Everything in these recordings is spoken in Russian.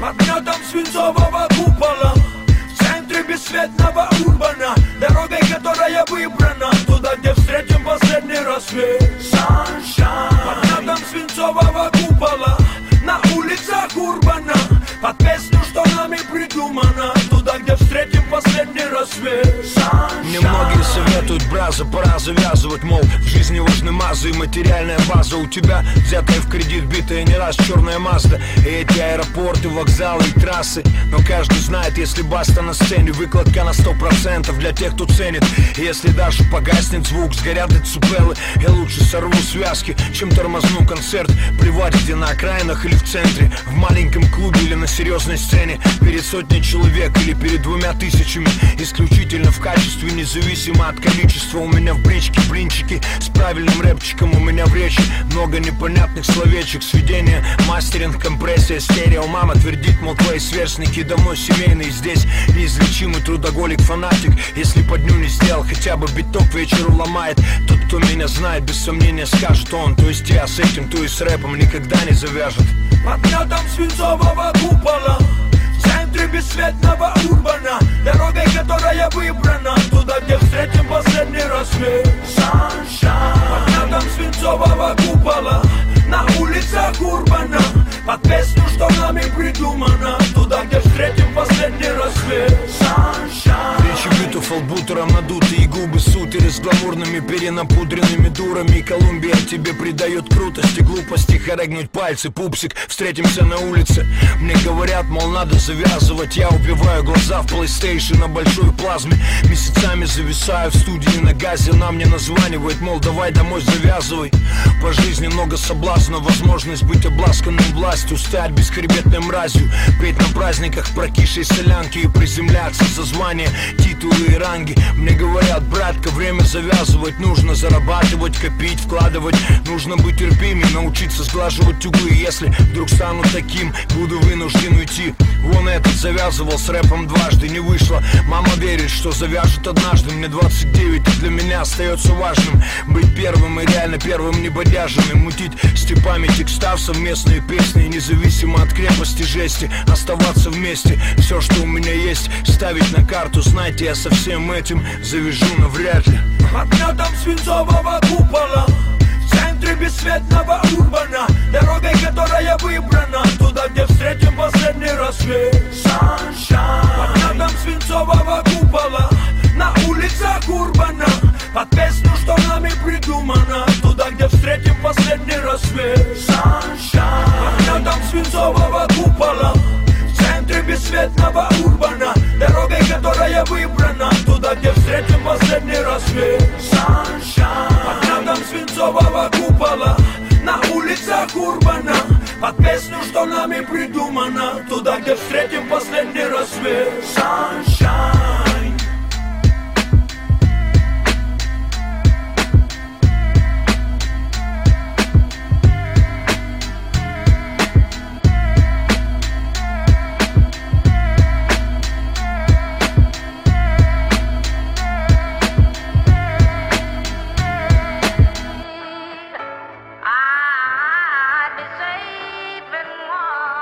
Под гнетом свинцового купола, в центре бесцветного урбана, дорогой, которая выбрана, туда, где встретим последний рассвет. Sunshine. Под гнетом свинцового купола, на улицах урбана, под песню, что нами придумана, туда, где встретим последний рассвет. Мне многие советуют, браза, пора завязывать, мол, в жизни важны мазы и материальная база. У тебя взятая в кредит, битая не раз черная Мазда, и эти аэропорты, вокзалы и трассы. Но каждый знает, если баста на сцене, выкладка на 100% для тех, кто ценит. И если даже погаснет звук, сгорят децибелы, я лучше сорву связки, чем тормозну концерт. Плевать, где на окраинах или в центре, в маленьком клубе или на серьезной сцене, перед сотней человек или перед 2000. Исключительно в качестве, независимо от количества. У меня в бричке блинчики с правильным рэпчиком. У меня в речи много непонятных словечек. Сведение, мастеринг, компрессия, стерео. Мама твердит, мол, твои сверстники давно семейные. Здесь неизлечимый трудоголик, фанатик. Если по дню не сделал, хотя бы биток к вечеру ломает. Тот, кто меня знает, без сомнения скажет он. То есть я с этим, то и с рэпом никогда не завяжет. Под гнетом свинцового купола, в центре бесцветного урбана, дорогой, которая выбрана, туда, где встретим последний рассвет. Sunshine. Под гнетом свинцового купола, на улицах урбана, под песню, что нами придумана, туда, где встретим последний рассвет. Sunshine. Речи битов, албутером надутые, и губы сутеры с гламурными перенапудренными дурами. И Колумбия тебе придает крутости, глупости, хорегнуть пальцы, пупсик, встретимся на улице. Мне говорят, мол, надо завязывать. Я убиваю глаза в PlayStation на большой плазме. Месяцами зависаю в студии на газе. Она мне названивает, мол, давай домой завязывай. По жизни много соблазна, возможность быть обласканным властью, стать бесхребетной мразью, петь на праздниках прокисшей солянки и приземляться за звания, титулы и ранги. Мне говорят, братка, время завязывать, нужно зарабатывать, копить, вкладывать. Нужно быть терпимее, научиться сглаживать углы. Если вдруг стану таким, буду вынужден уйти. Вон этот завязывал с рэпом дважды, не вышло. Мама верит, что завяжет однажды. Мне 29, и для меня остается важным быть первым и реально первым небодяжем. Мутить степами текстав совместные песни, независимо от крепости жести, оставаться вместе. Все, что у меня есть, ставить на карту. Знаете, я со всем этим завяжу навряд ли. Под гнетом свинцового купола, в центре бесцветного урбана, дорогой, которая выбрана, туда, где встретим последний рассвет. Sunshine. Под гнетом свинцового купола, на улицах урбана, под песню, что нами придумана, туда, где встретим последний рассвет. Sunshine. Под гнетом свинцового купола, в центре бесцветного урбана, дорогой, которая выбрана, туда, где встретим последний рассвет. Sunshine. Под гнетом свинцового купола, на улицах урбана, под песню, что нами придумана, туда, где встретим последний рассвет. Sunshine.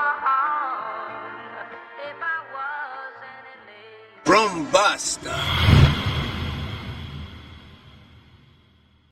Basta.